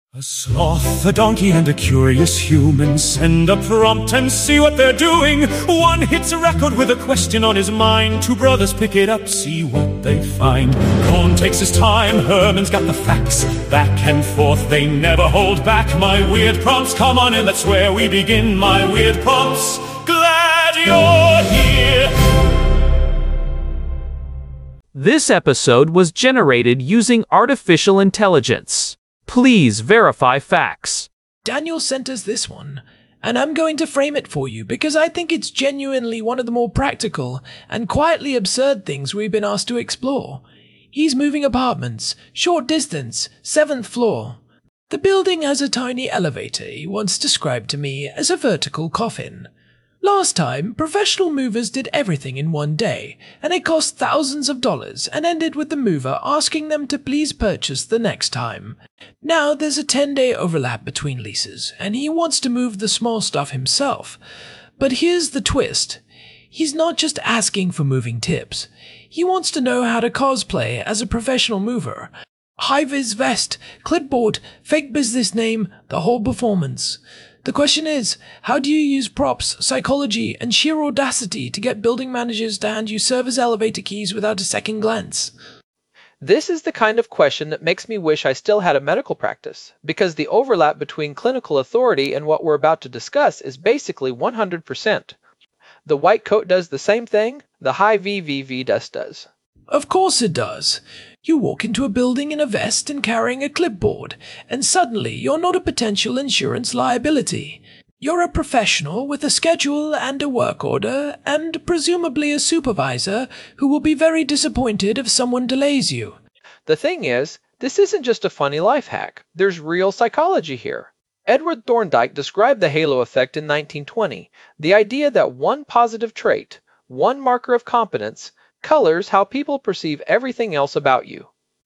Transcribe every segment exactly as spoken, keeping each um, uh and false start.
A sloth, a donkey, and a curious human send a prompt and see what they're doing. One hits a record with a question on his mind. Two brothers pick it up, see what they find. Cohn takes his time, Herman's got the facts. Back and forth, they never hold back. My weird prompts, come on in, that's where we begin. My weird prompts, glad you're here. This episode was generated using artificial intelligence. Please verify facts. Daniel sent us this one, and I'm going to frame it for you because I think it's genuinely one of the more practical and quietly absurd things we've been asked to explore. He's moving apartments, short distance, seventh floor. The building has a tiny elevator he once described to me as a vertical coffin. Last time, professional movers did everything in one day, and it cost thousands of dollars and ended with the mover asking them to please purchase the next time. Now there's a ten-day overlap between leases, and he wants to move the small stuff himself. But here's the twist. He's not just asking for moving tips. He wants to know how to cosplay as a professional mover. High-vis vest, clipboard, fake business name, the whole performance. The question is, how do you use props, psychology, and sheer audacity to get building managers to hand you service elevator keys without a second glance? This is the kind of question that makes me wish I still had a medical practice, because the overlap between clinical authority and what we're about to discuss is basically one hundred percent. The white coat does the same thing, the high V V V desk does. Of course it does. You walk into a building in a vest and carrying a clipboard, and suddenly you're not a potential insurance liability. You're a professional with a schedule and a work order, and presumably a supervisor who will be very disappointed if someone delays you. The thing is, this isn't just a funny life hack. There's real psychology here. Edward Thorndike described the halo effect in nineteen twenty, the idea that one positive trait, one marker of competence, colors how people perceive everything else about you.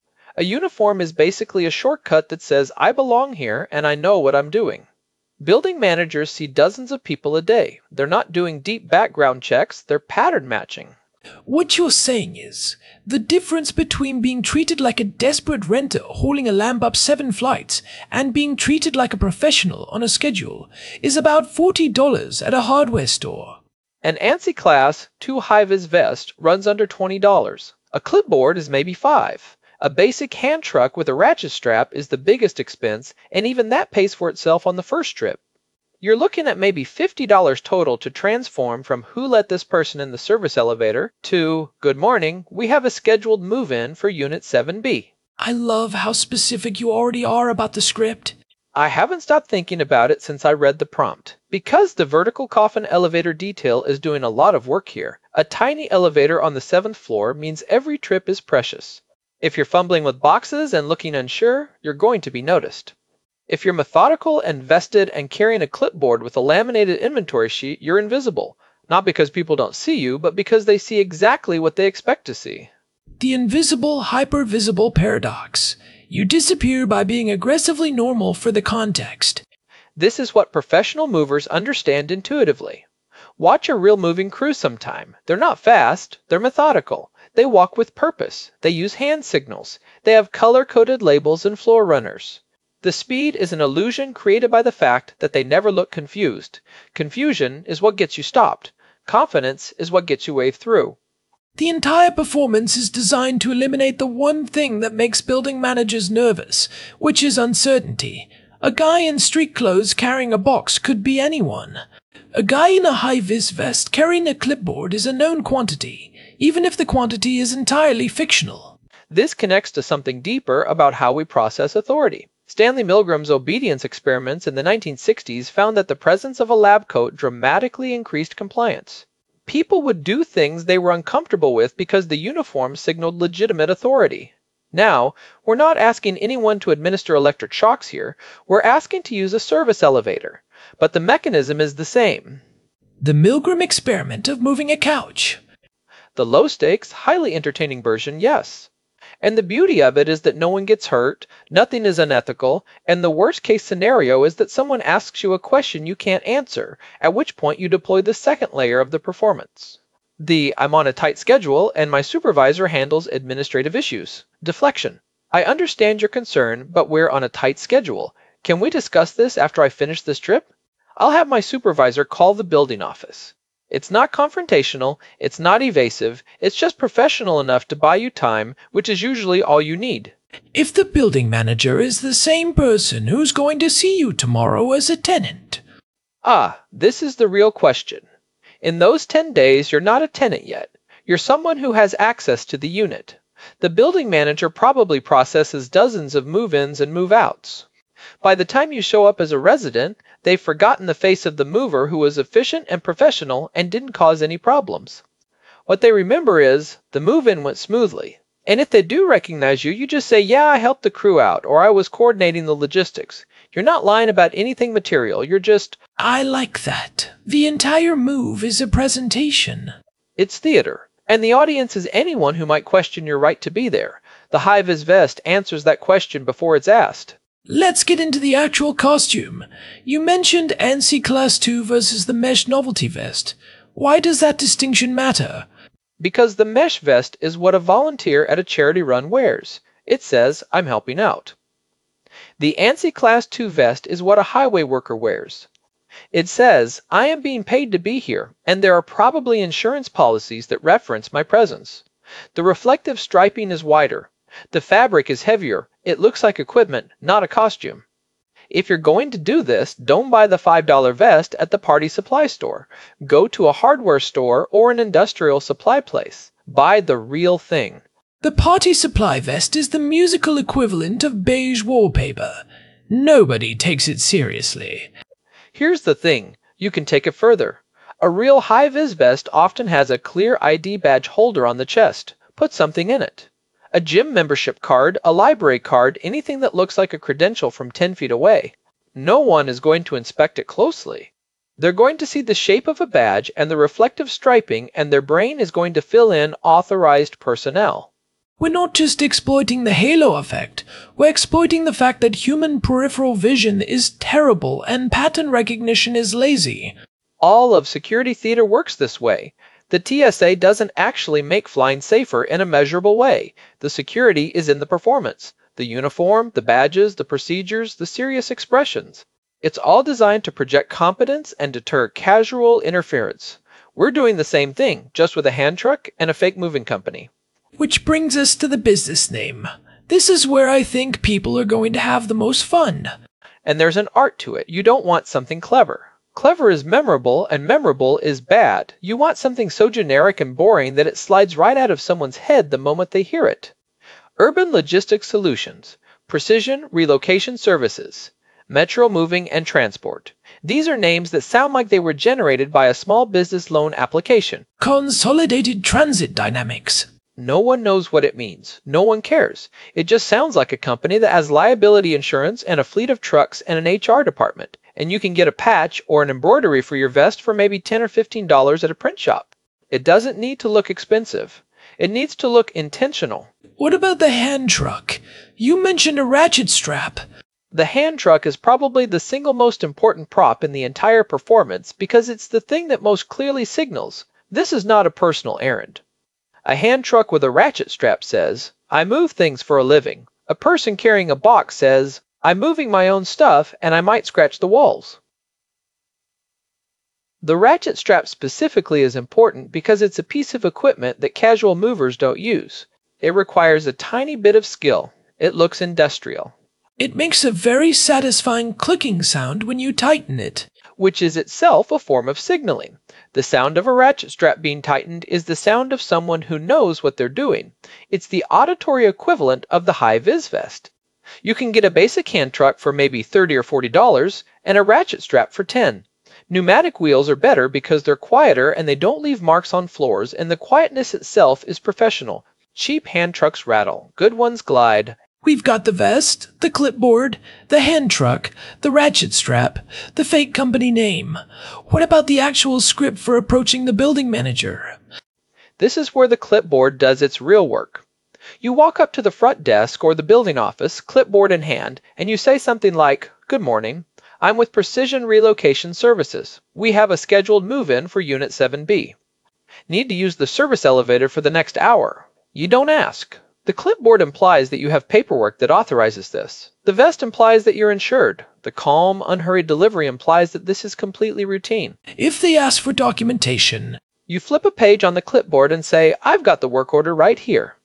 A uniform is basically a shortcut that says, I belong here and I know what I'm doing. Building managers see dozens of people a day. They're not doing deep background checks, they're pattern matching. What you're saying is, the difference between being treated like a desperate renter hauling a lamp up seven flights and being treated like a professional on a schedule is about forty dollars at a hardware store. An ANSI class two high-vis vest runs under twenty dollars. A clipboard is maybe five dollars. A basic hand truck with a ratchet strap is the biggest expense, and even that pays for itself on the first trip. You're looking at maybe fifty dollars total to transform from who let this person in the service elevator to, good morning, we have a scheduled move-in for Unit seven B. I love how specific you already are about the script. I haven't stopped thinking about it since I read the prompt. Because the vertical coffin elevator detail is doing a lot of work here, a tiny elevator on the seventh floor means every trip is precious. If you're fumbling with boxes and looking unsure, you're going to be noticed. If you're methodical and vested and carrying a clipboard with a laminated inventory sheet, you're invisible. Not because people don't see you, but because they see exactly what they expect to see. The invisible hypervisible paradox. You disappear by being aggressively normal for the context. This is what professional movers understand intuitively. Watch a real moving crew sometime. They're not fast, they're methodical. They walk with purpose. They use hand signals. They have color-coded labels and floor runners. The speed is an illusion created by the fact that they never look confused. Confusion is what gets you stopped. Confidence is what gets you waved through. The entire performance is designed to eliminate the one thing that makes building managers nervous, which is uncertainty. A guy in street clothes carrying a box could be anyone. A guy in a high-vis vest carrying a clipboard is a known quantity, even if the quantity is entirely fictional. This connects to something deeper about how we process authority. Stanley Milgram's obedience experiments in the nineteen sixties found that the presence of a lab coat dramatically increased compliance. People would do things they were uncomfortable with because the uniform signaled legitimate authority. Now, we're not asking anyone to administer electric shocks here, we're asking to use a service elevator. But the mechanism is the same. The Milgram experiment of moving a couch. The low-stakes, highly entertaining version, yes. And the beauty of it is that no one gets hurt, nothing is unethical, and the worst-case scenario is that someone asks you a question you can't answer, at which point you deploy the second layer of the performance. The I'm on a tight schedule and my supervisor handles administrative issues. Deflection. I understand your concern, but we're on a tight schedule. Can we discuss this after I finish this trip? I'll have my supervisor call the building office. It's not confrontational, it's not evasive, it's just professional enough to buy you time, which is usually all you need. If the building manager is the same person who's going to see you tomorrow as a tenant. Ah, this is the real question. In those ten days, you're not a tenant yet. You're someone who has access to the unit. The building manager probably processes dozens of move-ins and move-outs. By the time you show up as a resident, they've forgotten the face of the mover who was efficient and professional and didn't cause any problems. What they remember is, the move-in went smoothly. And if they do recognize you, you just say, yeah, I helped the crew out, or I was coordinating the logistics. You're not lying about anything material, you're just, I like that. The entire move is a presentation. It's theater. And the audience is anyone who might question your right to be there. The high-vis vest answers that question before it's asked. Let's get into the actual costume. You mentioned ANSI Class two versus the Mesh Novelty Vest. Why does that distinction matter? Because the mesh vest is what a volunteer at a charity run wears. It says, I'm helping out. The ANSI Class two vest is what a highway worker wears. It says, I am being paid to be here, and there are probably insurance policies that reference my presence. The reflective striping is wider. The fabric is heavier. It looks like equipment, not a costume. If you're going to do this, don't buy the five dollar vest at the party supply store. Go to a hardware store or an industrial supply place. Buy the real thing. The party supply vest is the musical equivalent of beige wallpaper. Nobody takes it seriously. Here's the thing, you can take it further. A real high-vis vest often has a clear I D badge holder on the chest. Put something in it. A gym membership card, a library card, anything that looks like a credential from ten feet away. No one is going to inspect it closely. They're going to see the shape of a badge and the reflective striping, and their brain is going to fill in authorized personnel. We're not just exploiting the halo effect, we're exploiting the fact that human peripheral vision is terrible and pattern recognition is lazy. All of security theater works this way. The T S A doesn't actually make flying safer in a measurable way. The security is in the performance, the uniform, the badges, the procedures, the serious expressions. It's all designed to project competence and deter casual interference. We're doing the same thing, just with a hand truck and a fake moving company. Which brings us to the business name. This is where I think people are going to have the most fun. And there's an art to it. You don't want something clever. Clever is memorable, and memorable is bad. You want something so generic and boring that it slides right out of someone's head the moment they hear it. Urban Logistics Solutions, Precision Relocation Services, Metro Moving and Transport. These are names that sound like they were generated by a small business loan application. Consolidated Transit Dynamics. No one knows what it means. No one cares. It just sounds like a company that has liability insurance and a fleet of trucks and an H R department. And you can get a patch or an embroidery for your vest for maybe ten or fifteen dollars at a print shop. It doesn't need to look expensive. It needs to look intentional. What about the hand truck? You mentioned a ratchet strap. The hand truck is probably the single most important prop in the entire performance because it's the thing that most clearly signals, this is not a personal errand. A hand truck with a ratchet strap says, I move things for a living. A person carrying a box says, I'm moving my own stuff and I might scratch the walls. The ratchet strap specifically is important because it's a piece of equipment that casual movers don't use. It requires a tiny bit of skill. It looks industrial. It makes a very satisfying clicking sound when you tighten it, which is itself a form of signaling. The sound of a ratchet strap being tightened is the sound of someone who knows what they're doing. It's the auditory equivalent of the high-vis vest. You can get a basic hand truck for maybe thirty or forty dollars and a ratchet strap for ten dollars. Pneumatic wheels are better because they're quieter and they don't leave marks on floors, and the quietness itself is professional. Cheap hand trucks rattle. Good ones glide. We've got the vest, the clipboard, the hand truck, the ratchet strap, the fake company name. What about the actual script for approaching the building manager? This is where the clipboard does its real work. You walk up to the front desk or the building office, clipboard in hand, and you say something like, Good morning. I'm with Precision Relocation Services. We have a scheduled move-in for Unit seven B. Need to use the service elevator for the next hour. You don't ask. The clipboard implies that you have paperwork that authorizes this. The vest implies that you're insured. The calm, unhurried delivery implies that this is completely routine. If they ask for documentation, You flip a page on the clipboard and say, I've got the work order right here.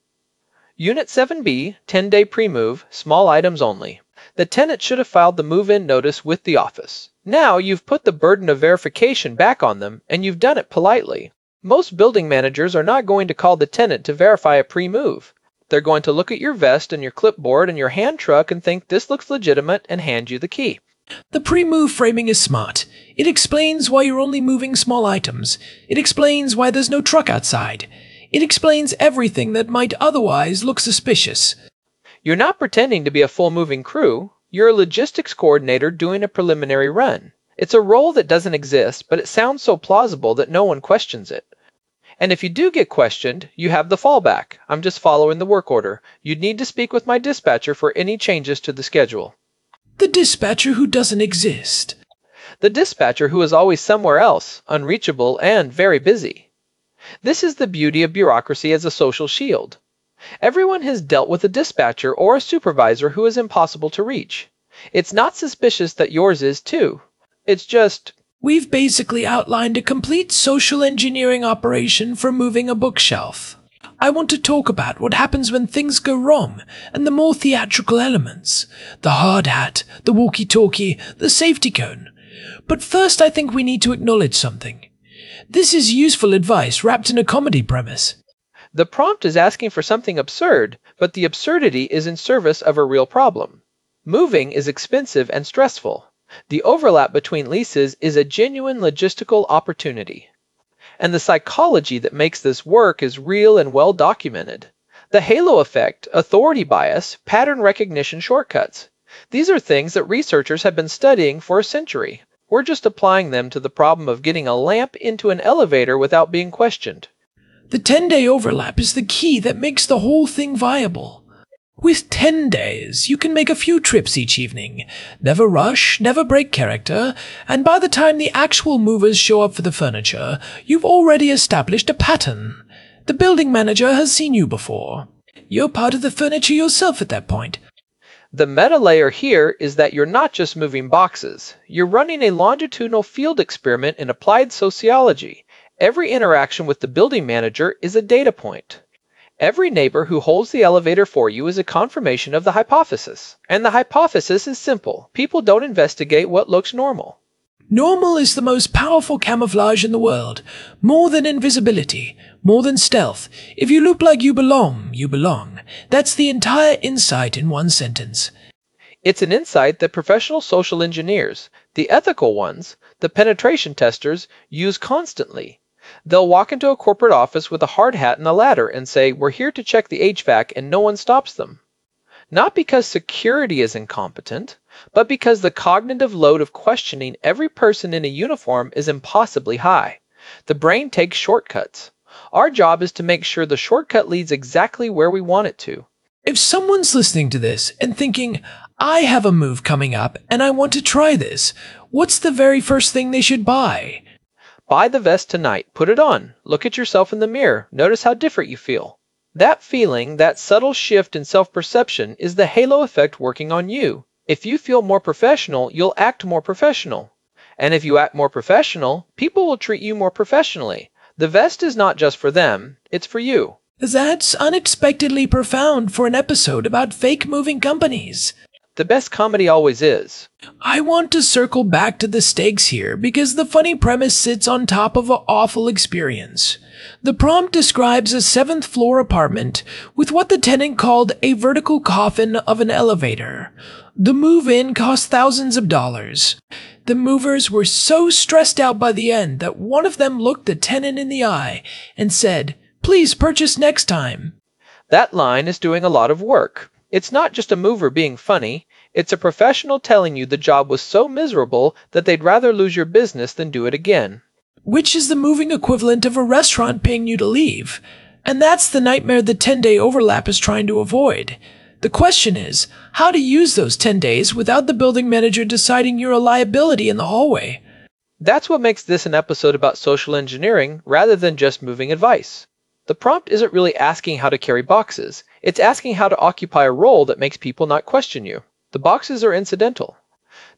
Unit seven B, ten-day pre-move, small items only. The tenant should have filed the move-in notice with the office. Now you've put the burden of verification back on them, and you've done it politely. Most building managers are not going to call the tenant to verify a pre-move. They're going to look at your vest and your clipboard and your hand truck and think this looks legitimate and hand you the key. the pre-move framing is smart. It explains why you're only moving small items. It explains why there's no truck outside. It explains everything that might otherwise look suspicious. You're not pretending to be a full moving crew. You're a logistics coordinator doing a preliminary run. It's a role that doesn't exist, but it sounds so plausible that no one questions it. And if you do get questioned, you have the fallback. I'm just following the work order. You'd need to speak with my dispatcher for any changes to the schedule. The dispatcher who doesn't exist. The dispatcher who is always somewhere else, unreachable and very busy. This is the beauty of bureaucracy as a social shield. Everyone has dealt with a dispatcher or a supervisor who is impossible to reach. It's not suspicious that yours is too. It's just... We've basically outlined a complete social engineering operation for moving a bookshelf. I want to talk about what happens when things go wrong, and the more theatrical elements. The hard hat, the walkie-talkie, the safety cone. But first I think we need to acknowledge something. This is useful advice wrapped in a comedy premise. The prompt is asking for something absurd, but the absurdity is in service of a real problem. Moving is expensive and stressful. The overlap between leases is a genuine logistical opportunity. And the psychology that makes this work is real and well documented. The halo effect, authority bias, pattern recognition shortcuts. These are things that researchers have been studying for a century. We're just applying them to the problem of getting a lamp into an elevator without being questioned. The ten-day overlap is the key that makes the whole thing viable. With ten days, you can make a few trips each evening. Never rush, never break character, and by the time the actual movers show up for the furniture, you've already established a pattern. The building manager has seen you before. You're part of the furniture yourself at that point. The meta layer here is that you're not just moving boxes. You're running a longitudinal field experiment in applied sociology. Every interaction with the building manager is a data point. Every neighbor who holds the elevator for you is a confirmation of the hypothesis. And the hypothesis is simple. People don't investigate what looks normal. Normal is the most powerful camouflage in the world. More than invisibility. More than stealth. If you look like you belong, you belong. That's the entire insight in one sentence. It's an insight that professional social engineers, the ethical ones, the penetration testers, use constantly. They'll walk into a corporate office with a hard hat and a ladder and say, we're here to check the H V A C, and no one stops them. Not because security is incompetent, but because the cognitive load of questioning every person in a uniform is impossibly high. The brain takes shortcuts. Our job is to make sure the shortcut leads exactly where we want it to. If someone's listening to this and thinking, I have a move coming up and I want to try this, what's the very first thing they should buy? Buy the vest tonight. Put it on. Look at yourself in the mirror. Notice how different you feel. That feeling, that subtle shift in self-perception, is the halo effect working on you. If you feel more professional, you'll act more professional. And if you act more professional, people will treat you more professionally. The vest is not just for them, it's for you. That's unexpectedly profound for an episode about fake moving companies. The best comedy always is. I want to circle back to the stakes here because the funny premise sits on top of an awful experience. The prompt describes a seventh floor apartment with what the tenant called a vertical coffin of an elevator. The move-in cost thousands of dollars. The movers were so stressed out by the end that one of them looked the tenant in the eye and said, "Please purchase next time." That line is doing a lot of work. It's not just a mover being funny, it's a professional telling you the job was so miserable that they'd rather lose your business than do it again. Which is the moving equivalent of a restaurant paying you to leave. And that's the nightmare the ten-day overlap is trying to avoid. The question is, how to use those ten days without the building manager deciding you're a liability in the hallway. That's what makes this an episode about social engineering rather than just moving advice. The prompt isn't really asking how to carry boxes. It's asking how to occupy a role that makes people not question you. The boxes are incidental.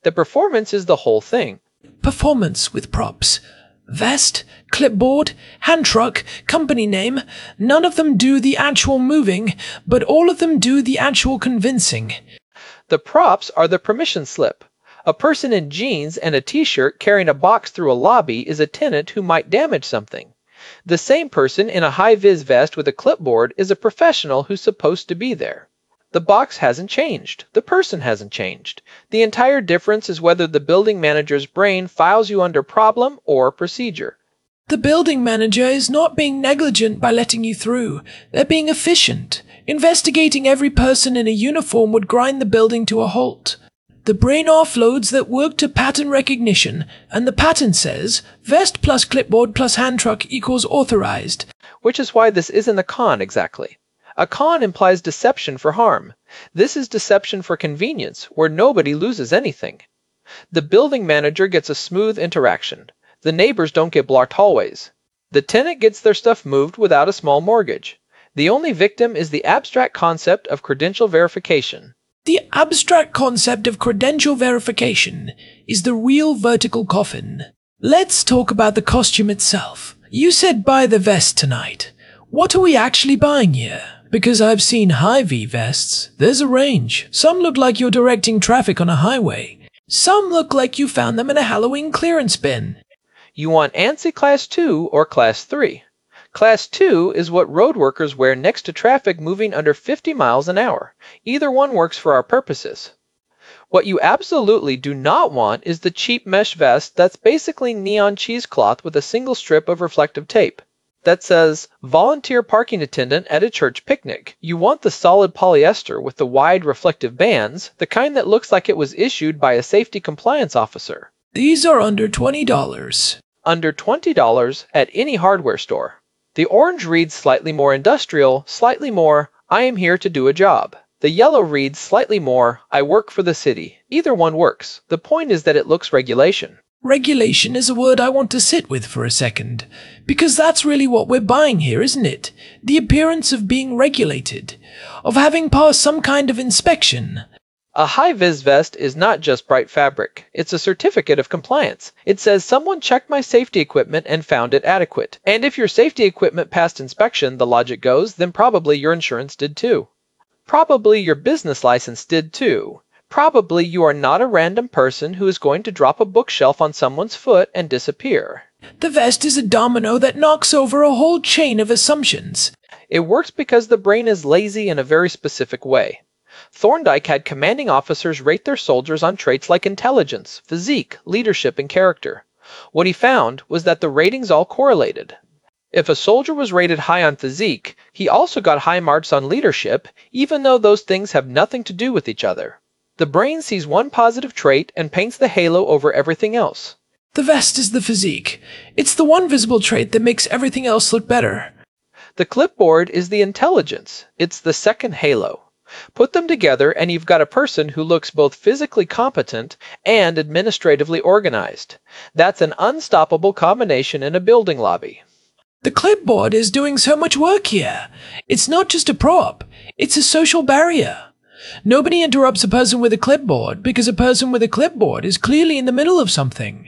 The performance is the whole thing. Performance with props. Vest, clipboard, hand truck, company name. None of them do the actual moving, but all of them do the actual convincing. The props are the permission slip. A person in jeans and a t-shirt carrying a box through a lobby is a tenant who might damage something. The same person in a high-vis vest with a clipboard is a professional who's supposed to be there. The box hasn't changed. The person hasn't changed. The entire difference is whether the building manager's brain files you under problem or procedure. The building manager is not being negligent by letting you through. They're being efficient. Investigating every person in a uniform would grind the building to a halt. The brain offloads that work to pattern recognition, and the pattern says, vest plus clipboard plus hand truck equals authorized. Which is why this isn't a con exactly. A con implies deception for harm. This is deception for convenience, where nobody loses anything. The building manager gets a smooth interaction. The neighbors don't get blocked hallways. The tenant gets their stuff moved without a small mortgage. The only victim is the abstract concept of credential verification. The abstract concept of credential verification is the real vertical coffin. Let's talk about the costume itself. You said buy the vest tonight. What are we actually buying here? Because I've seen high-V vests. There's a range. Some look like you're directing traffic on a highway. Some look like you found them in a Halloween clearance bin. You want ANSI Class two or Class three. Class two is what road workers wear next to traffic moving under fifty miles an hour. Either one works for our purposes. What you absolutely do not want is the cheap mesh vest that's basically neon cheesecloth with a single strip of reflective tape that says, volunteer parking attendant at a church picnic. You want the solid polyester with the wide reflective bands, the kind that looks like it was issued by a safety compliance officer. These are under twenty dollars. Under twenty dollars at any hardware store. The orange reads slightly more industrial, slightly more, I am here to do a job. The yellow reads slightly more, I work for the city. Either one works. The point is that it looks regulation. Regulation is a word I want to sit with for a second, because that's really what we're buying here, isn't it? The appearance of being regulated, of having passed some kind of inspection. A high-vis vest is not just bright fabric. It's a certificate of compliance. It says someone checked my safety equipment and found it adequate. And if your safety equipment passed inspection, the logic goes, then probably your insurance did too. Probably your business license did too. Probably you are not a random person who is going to drop a bookshelf on someone's foot and disappear. The vest is a domino that knocks over a whole chain of assumptions. It works because the brain is lazy in a very specific way. Thorndike had commanding officers rate their soldiers on traits like intelligence, physique, leadership, and character. What he found was that the ratings all correlated. If a soldier was rated high on physique, he also got high marks on leadership, even though those things have nothing to do with each other. The brain sees one positive trait and paints the halo over everything else. The vest is the physique. It's the one visible trait that makes everything else look better. The clipboard is the intelligence. It's the second halo. Put them together and you've got a person who looks both physically competent and administratively organized. That's an unstoppable combination in a building lobby. The clipboard is doing so much work here. It's not just a prop. It's a social barrier. Nobody interrupts a person with a clipboard because a person with a clipboard is clearly in the middle of something.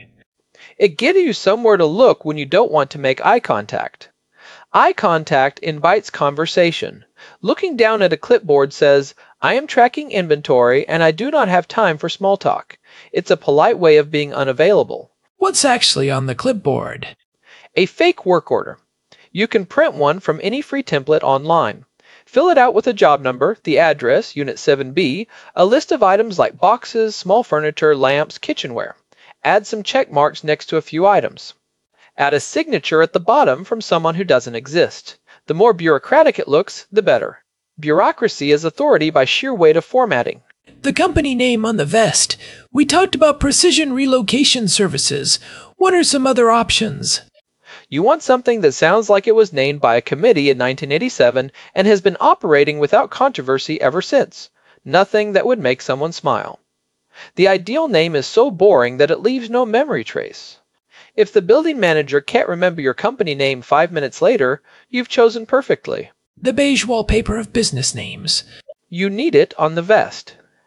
It gives you somewhere to look when you don't want to make eye contact. Eye contact invites conversation. Looking down at a clipboard says, I am tracking inventory and I do not have time for small talk. It's a polite way of being unavailable. What's actually on the clipboard? A fake work order. You can print one from any free template online. Fill it out with a job number, the address, Unit seven B, a list of items like boxes, small furniture, lamps, kitchenware. Add some check marks next to a few items. Add a signature at the bottom from someone who doesn't exist. The more bureaucratic it looks, the better. Bureaucracy is authority by sheer weight of formatting. The company name on the vest. We talked about precision relocation services. What are some other options? You want something that sounds like it was named by a committee in nineteen eighty-seven and has been operating without controversy ever since. Nothing that would make someone smile. The ideal name is so boring that it leaves no memory trace. If the building manager can't remember your company name five minutes later, you've chosen perfectly. The beige wallpaper of business names. You need it on the vest.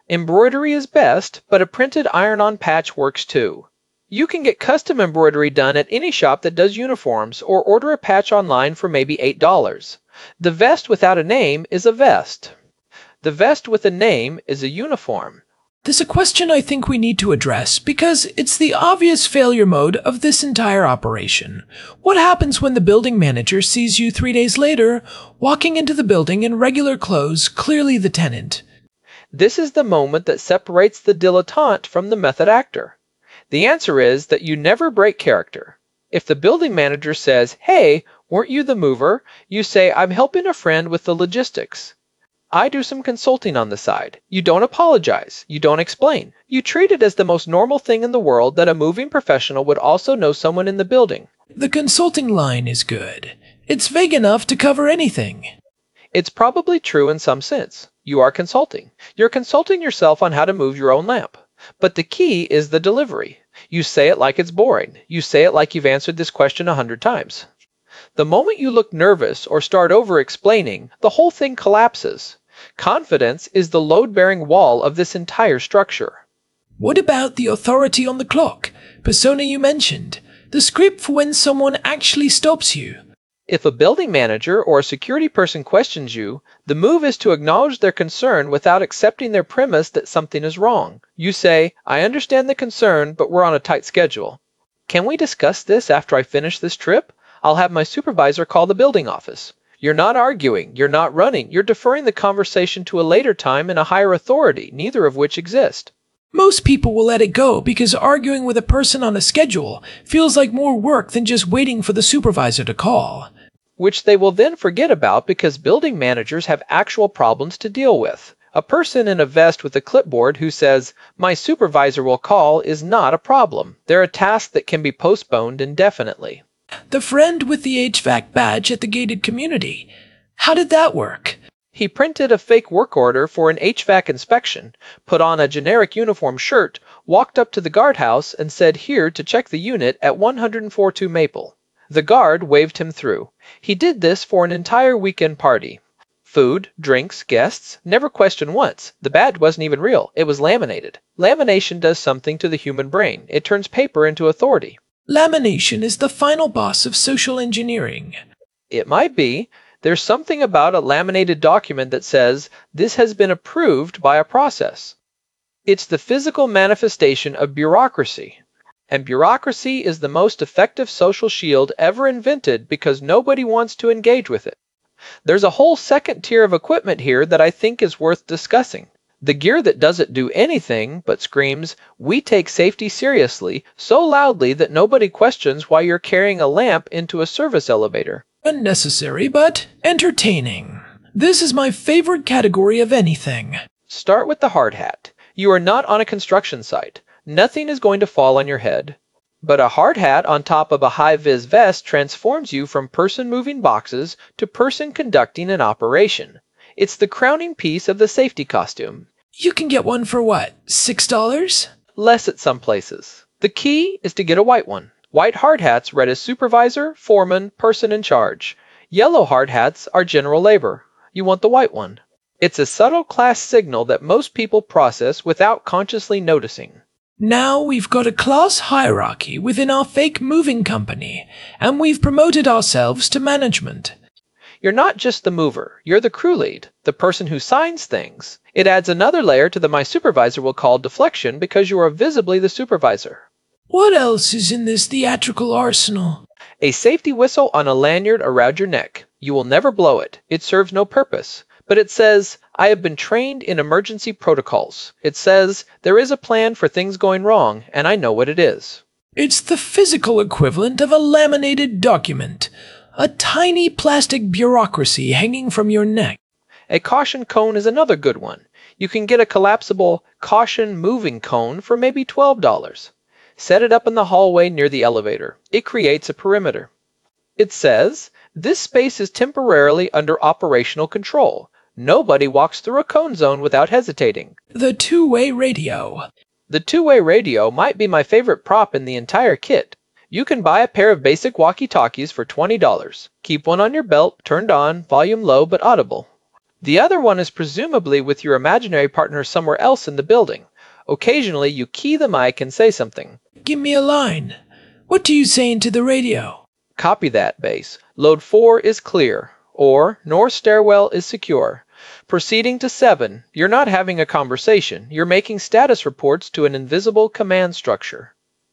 Embroidery is best, but a printed iron-on patch works too. You can get custom embroidery done at any shop that does uniforms or order a patch online for maybe eight dollars. The vest without a name is a vest. The vest with a name is a uniform. There's a question I think we need to address because it's the obvious failure mode of this entire operation. What happens when the building manager sees you three days later walking into the building in regular clothes, clearly the tenant? This is the moment that separates the dilettante from the method actor. The answer is that you never break character. If the building manager says, "Hey, weren't you the mover?" you say, "I'm helping a friend with the logistics. I do some consulting on the side." You don't apologize. You don't explain. You treat it as the most normal thing in the world that a moving professional would also know someone in the building. The consulting line is good. It's vague enough to cover anything. It's probably true in some sense. You are consulting. You're consulting yourself on how to move your own lamp. But the key is the delivery. You say it like it's boring. You say it like you've answered this question a hundred times. The moment you look nervous or start over-explaining, the whole thing collapses. Confidence is the load-bearing wall of this entire structure. What about the authority on the clock? Persona you mentioned. The script for when someone actually stops you. If a building manager or a security person questions you, the move is to acknowledge their concern without accepting their premise that something is wrong. You say, "I understand the concern, but we're on a tight schedule. Can we discuss this after I finish this trip? I'll have my supervisor call the building office." You're not arguing, you're not running, you're deferring the conversation to a later time and a higher authority, neither of which exist. Most people will let it go because arguing with a person on a schedule feels like more work than just waiting for the supervisor to call. Which they will then forget about because building managers have actual problems to deal with. A person in a vest with a clipboard who says, "My supervisor will call," is not a problem. They're a task that can be postponed indefinitely. The friend with the H V A C badge at the gated community. How did that work? He printed a fake work order for an H V A C inspection, put on a generic uniform shirt, walked up to the guardhouse and said, "Here to check the unit at one oh four two Maple." The guard waved him through. He did this for an entire weekend party. Food, drinks, guests, never questioned once. The badge wasn't even real. It was laminated. Lamination does something to the human brain. It turns paper into authority. Lamination is the final boss of social engineering. It might be. There's something about a laminated document that says, "This has been approved by a process." It's the physical manifestation of bureaucracy. And bureaucracy is the most effective social shield ever invented because nobody wants to engage with it. There's a whole second tier of equipment here that I think is worth discussing. The gear that doesn't do anything but screams, "We take safety seriously," so loudly that nobody questions why you're carrying a lamp into a service elevator. Unnecessary, but entertaining. This is my favorite category of anything. Start with the hard hat. You are not on a construction site. Nothing is going to fall on your head. But a hard hat on top of a high-vis vest transforms you from person moving boxes to person conducting an operation. It's the crowning piece of the safety costume. You can get one for what, six dollars? Less at some places. The key is to get a white one. White hard hats read as supervisor, foreman, person in charge. Yellow hard hats are general labor. You want the white one. It's a subtle class signal that most people process without consciously noticing. Now we've got a class hierarchy within our fake moving company, and we've promoted ourselves to management. You're not just the mover, you're the crew lead, the person who signs things. It adds another layer to the "my supervisor will call" deflection because you are visibly the supervisor. What else is in this theatrical arsenal? A safety whistle on a lanyard around your neck. You will never blow it. It serves no purpose. But it says, "I have been trained in emergency protocols." It says, "There is a plan for things going wrong, and I know what it is." It's the physical equivalent of a laminated document. A tiny plastic bureaucracy hanging from your neck. A caution cone is another good one. You can get a collapsible caution moving cone for maybe twelve dollars. Set it up in the hallway near the elevator. It creates a perimeter. It says, "This space is temporarily under operational control. Nobody walks through a cone zone without hesitating." The two-way radio. The two-way radio might be my favorite prop in the entire kit. You can buy a pair of basic walkie-talkies for twenty dollars. Keep one on your belt, turned on, volume low but audible. The other one is presumably with your imaginary partner somewhere else in the building. Occasionally, you key the mic and say something. Give me a line. What do you say into the radio? Copy that, base. Load four is clear. Or, North stairwell is secure. Proceeding to seven, you're not having a conversation. You're making status reports to an invisible command structure.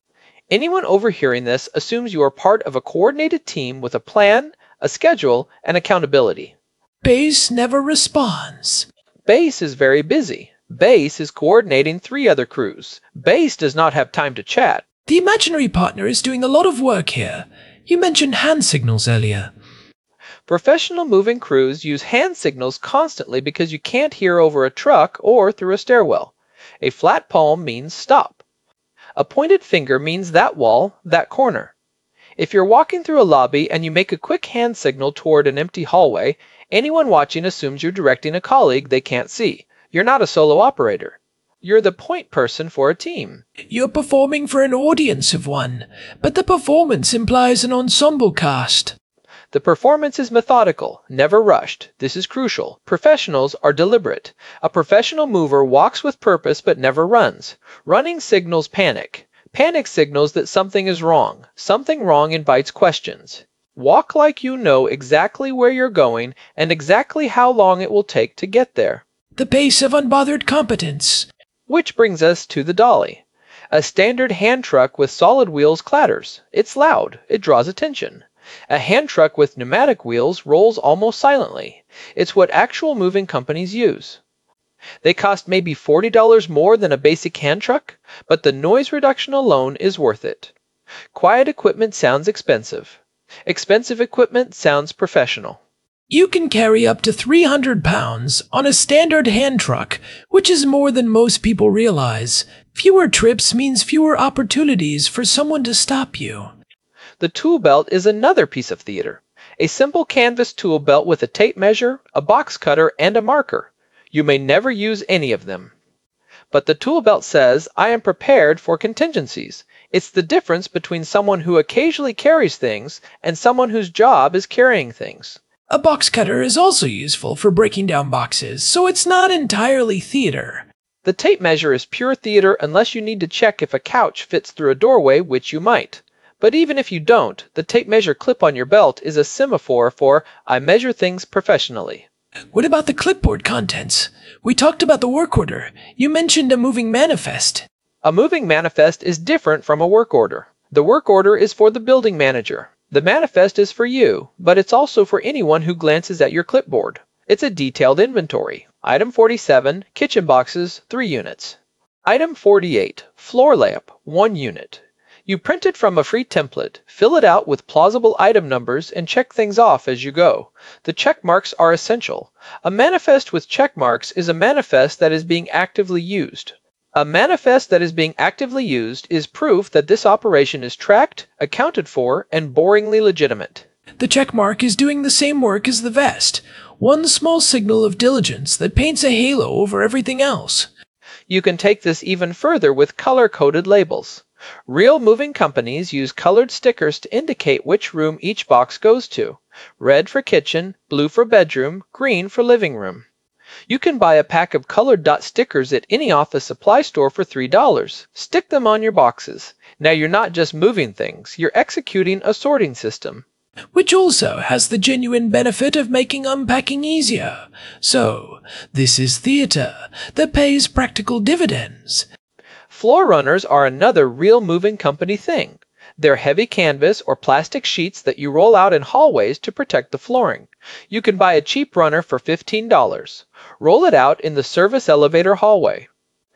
Anyone overhearing this assumes you are part of a coordinated team with a plan, a schedule, and accountability. Base never responds. Base is very busy. Base is coordinating three other crews. Base does not have time to chat. The imaginary partner is doing a lot of work here. You mentioned hand signals earlier. Professional moving crews use hand signals constantly because you can't hear over a truck or through a stairwell. A flat palm means stop. A pointed finger means that wall, that corner. If you're walking through a lobby and you make a quick hand signal toward an empty hallway, anyone watching assumes you're directing a colleague they can't see. You're not a solo operator. You're the point person for a team. You're performing for an audience of one, but the performance implies an ensemble cast. The performance is methodical, never rushed. This is crucial. Professionals are deliberate. A professional mover walks with purpose but never runs. Running signals panic. Panic signals that something is wrong. Something wrong invites questions. Walk like you know exactly where you're going and exactly how long it will take to get there. The pace of unbothered competence. Which brings us to the dolly. A standard hand truck with solid wheels clatters. It's loud. It draws attention. A hand truck with pneumatic wheels rolls almost silently. It's what actual moving companies use. They cost maybe forty dollars more than a basic hand truck, but the noise reduction alone is worth it. Quiet equipment sounds expensive. Expensive equipment sounds professional. You can carry up to three hundred pounds on a standard hand truck, which is more than most people realize. Fewer trips means fewer opportunities for someone to stop you. The tool belt is another piece of theater. A simple canvas tool belt with a tape measure, a box cutter, and a marker. You may never use any of them. But the tool belt says, I am prepared for contingencies. It's the difference between someone who occasionally carries things and someone whose job is carrying things. A box cutter is also useful for breaking down boxes, so it's not entirely theater. The tape measure is pure theater unless you need to check if a couch fits through a doorway, which you might. But even if you don't, the tape measure clip on your belt is a semaphore for I measure things professionally. What about the clipboard contents? We talked about the work order. You mentioned a moving manifest. A moving manifest is different from a work order. The work order is for the building manager. The manifest is for you, but it's also for anyone who glances at your clipboard. It's a detailed inventory. Item forty-seven, kitchen boxes, three units. Item forty-eight, floor lamp, one unit. You print it from a free template, fill it out with plausible item numbers, and check things off as you go. The check marks are essential. A manifest with check marks is a manifest that is being actively used. A manifest that is being actively used is proof that this operation is tracked, accounted for, and boringly legitimate. The check mark is doing the same work as the vest. One small signal of diligence that paints a halo over everything else. You can take this even further with color-coded labels. Real moving companies use colored stickers to indicate which room each box goes to. Red for kitchen, blue for bedroom, green for living room. You can buy a pack of colored dot stickers at any office supply store for three dollars. Stick them on your boxes. Now you're not just moving things, you're executing a sorting system. Which also has the genuine benefit of making unpacking easier. So, this is theater that pays practical dividends. Floor runners are another real moving company thing. They're heavy canvas or plastic sheets that you roll out in hallways to protect the flooring. You can buy a cheap runner for fifteen dollars. Roll it out in the service elevator hallway.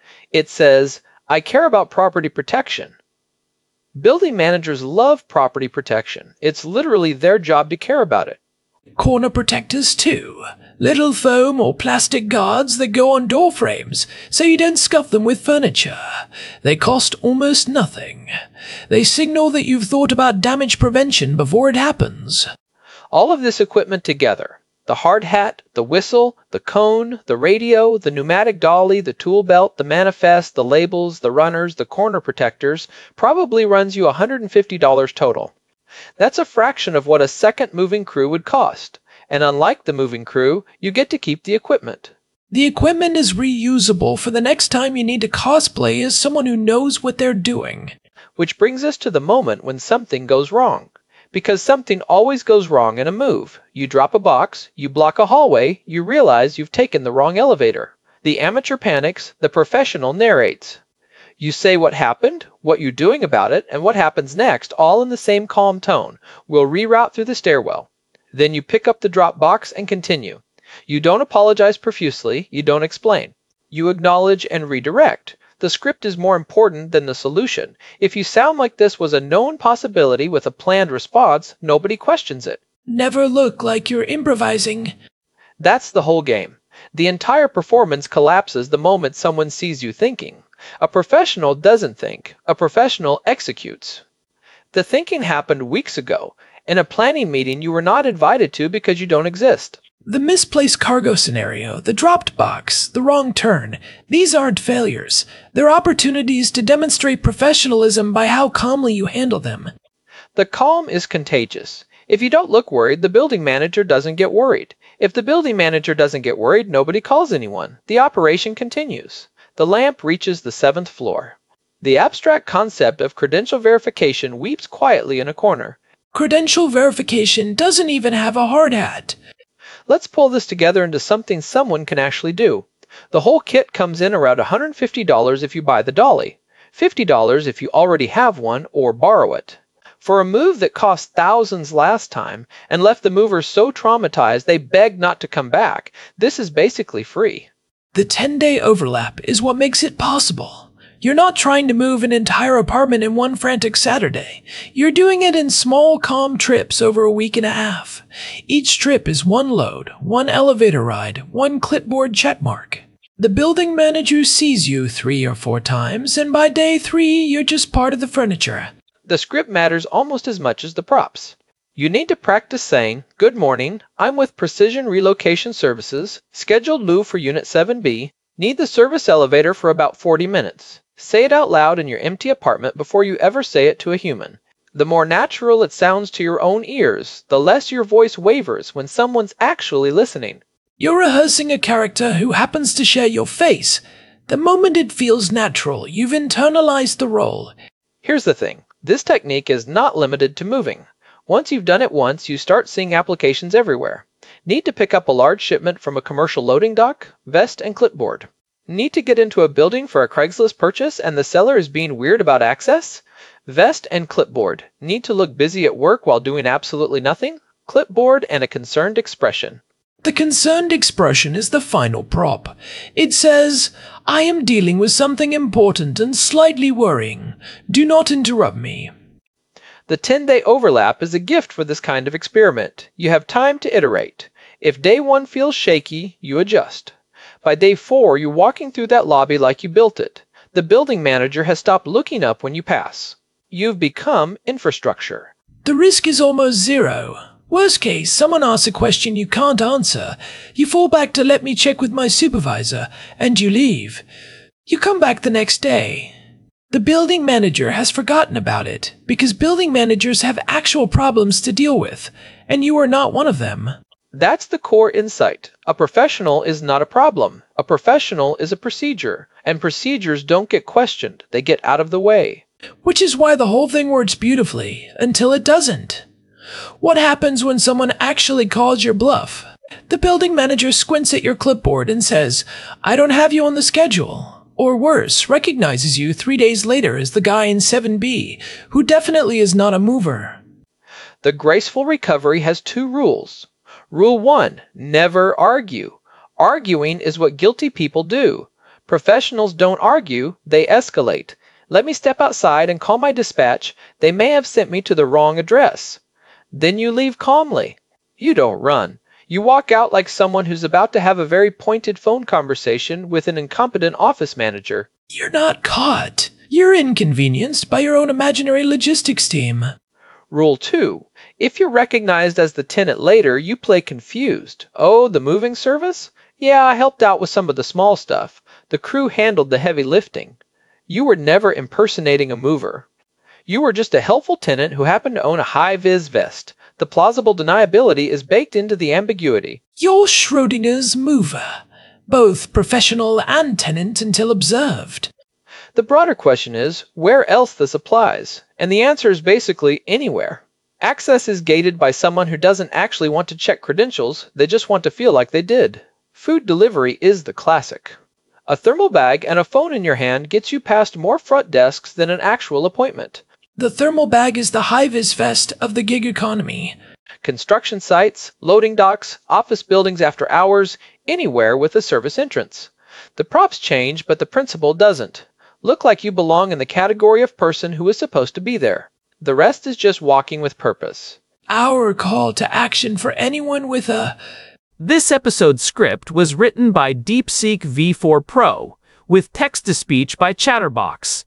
It says, I care about property protection. Building managers love property protection. It's literally their job to care about it. Corner protectors too. Little foam or plastic guards that go on door frames so you don't scuff them with furniture. They cost almost nothing. They signal that you've thought about damage prevention before it happens. All of this equipment together, the hard hat, the whistle, the cone, the radio, the pneumatic dolly, the tool belt, the manifest, the labels, the runners, the corner protectors, probably runs you one hundred fifty dollars total. That's a fraction of what a second moving crew would cost. And unlike the moving crew, you get to keep the equipment. The equipment is reusable for the next time you need to cosplay as someone who knows what they're doing. Which brings us to the moment when something goes wrong. Because something always goes wrong in a move. You drop a box, you block a hallway, you realize you've taken the wrong elevator. The amateur panics, the professional narrates. You say what happened, what you're doing about it, and what happens next, all in the same calm tone. We'll reroute through the stairwell. Then you pick up the drop box and continue. You don't apologize profusely, you don't explain. You acknowledge and redirect. The script is more important than the solution. If you sound like this was a known possibility with a planned response, nobody questions it. Never look like you're improvising. That's the whole game. The entire performance collapses the moment someone sees you thinking. A professional doesn't think. A professional executes. The thinking happened weeks ago. In a planning meeting you were not invited to because you don't exist. The misplaced cargo scenario, the dropped box, the wrong turn, these aren't failures. They're opportunities to demonstrate professionalism by how calmly you handle them. The calm is contagious. If you don't look worried, the building manager doesn't get worried. If the building manager doesn't get worried, nobody calls anyone. The operation continues. The lamp reaches the seventh floor. The abstract concept of credential verification weeps quietly in a corner. Credential verification doesn't even have a hard hat. Let's pull this together into something someone can actually do. The whole kit comes in around one hundred fifty dollars if you buy the dolly, fifty dollars if you already have one or borrow it. For a move that cost thousands last time and left the movers so traumatized they begged not to come back, this is basically free. The ten-day overlap is what makes it possible. You're not trying to move an entire apartment in one frantic Saturday. You're doing it in small, calm trips over a week and a half. Each trip is one load, one elevator ride, one clipboard checkmark. The building manager sees you three or four times, and by day three, you're just part of the furniture. The script matters almost as much as the props. You need to practice saying, "Good morning, I'm with Precision Relocation Services, scheduled move for Unit seven B, need the service elevator for about forty minutes. Say it out loud in your empty apartment before you ever say it to a human. The more natural it sounds to your own ears, the less your voice wavers when someone's actually listening. You're rehearsing a character who happens to share your face. The moment it feels natural, you've internalized the role. Here's the thing. This technique is not limited to moving. Once you've done it once, you start seeing applications everywhere. Need to pick up a large shipment from a commercial loading dock, vest, and clipboard. Need to get into a building for a Craigslist purchase and the seller is being weird about access? Vest and clipboard. Need to look busy at work while doing absolutely nothing? Clipboard and a concerned expression. The concerned expression is the final prop. It says, "I am dealing with something important and slightly worrying. Do not interrupt me." The ten-day overlap is a gift for this kind of experiment. You have time to iterate. If day one feels shaky, you adjust. By day four, you're walking through that lobby like you built it. The building manager has stopped looking up when you pass. You've become infrastructure. The risk is almost zero. Worst case, someone asks a question you can't answer. You fall back to "let me check with my supervisor," and you leave. You come back the next day. The building manager has forgotten about it, because building managers have actual problems to deal with, and you are not one of them. That's the core insight. A professional is not a problem. A professional is a procedure, and procedures don't get questioned. They get out of the way. Which is why the whole thing works beautifully, until it doesn't. What happens when someone actually calls your bluff? The building manager squints at your clipboard and says, "I don't have you on the schedule." Or worse, recognizes you three days later as the guy in seven B, who definitely is not a mover. The graceful recovery has two rules. Rule one, never argue. Arguing is what guilty people do. Professionals don't argue, they escalate. Let me step outside and call my dispatch. They may have sent me to the wrong address. Then you leave calmly. You don't run. You walk out like someone who's about to have a very pointed phone conversation with an incompetent office manager. You're not caught. You're inconvenienced by your own imaginary logistics team. Rule two. If you're recognized as the tenant later, you play confused. Oh, the moving service? Yeah, I helped out with some of the small stuff. The crew handled the heavy lifting. You were never impersonating a mover. You were just a helpful tenant who happened to own a high-vis vest. The plausible deniability is baked into the ambiguity. You're Schrodinger's mover, both professional and tenant until observed. The broader question is, where else this applies? And the answer is basically anywhere. Access is gated by someone who doesn't actually want to check credentials, they just want to feel like they did. Food delivery is the classic. A thermal bag and a phone in your hand gets you past more front desks than an actual appointment. The thermal bag is the Hivers Fest of the gig economy. Construction sites, loading docks, office buildings after hours, anywhere with a service entrance. The props change, but the principle doesn't. Look like you belong in the category of person who is supposed to be there. The rest is just walking with purpose. Our call to action for anyone with a... This episode's script was written by DeepSeek V four Pro, with text-to-speech by Chatterbox.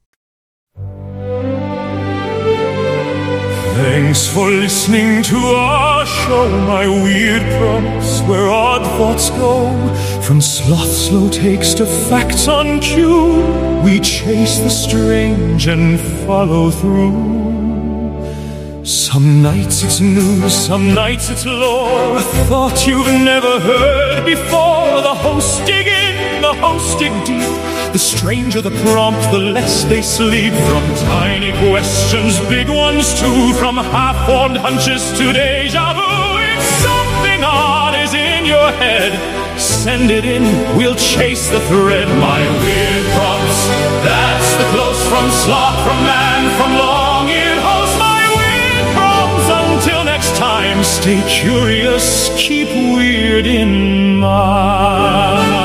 Thanks for listening to our show, my weird prompts, where odd thoughts go. From sloth slow takes to facts on cue, we chase the strange and follow through. Some nights it's news, some nights it's lore, a thought you've never heard before. The hosts dig in, the hosts dig deep. The stranger the prompt, the less they sleep. From tiny questions, big ones too. From half-formed hunches to deja vu. If something odd is in your head, send it in, we'll chase the thread. My weird prompts, that's the close from sloth, from man, from long-eared host. My weird prompts, until next time, stay curious, keep weird in mind.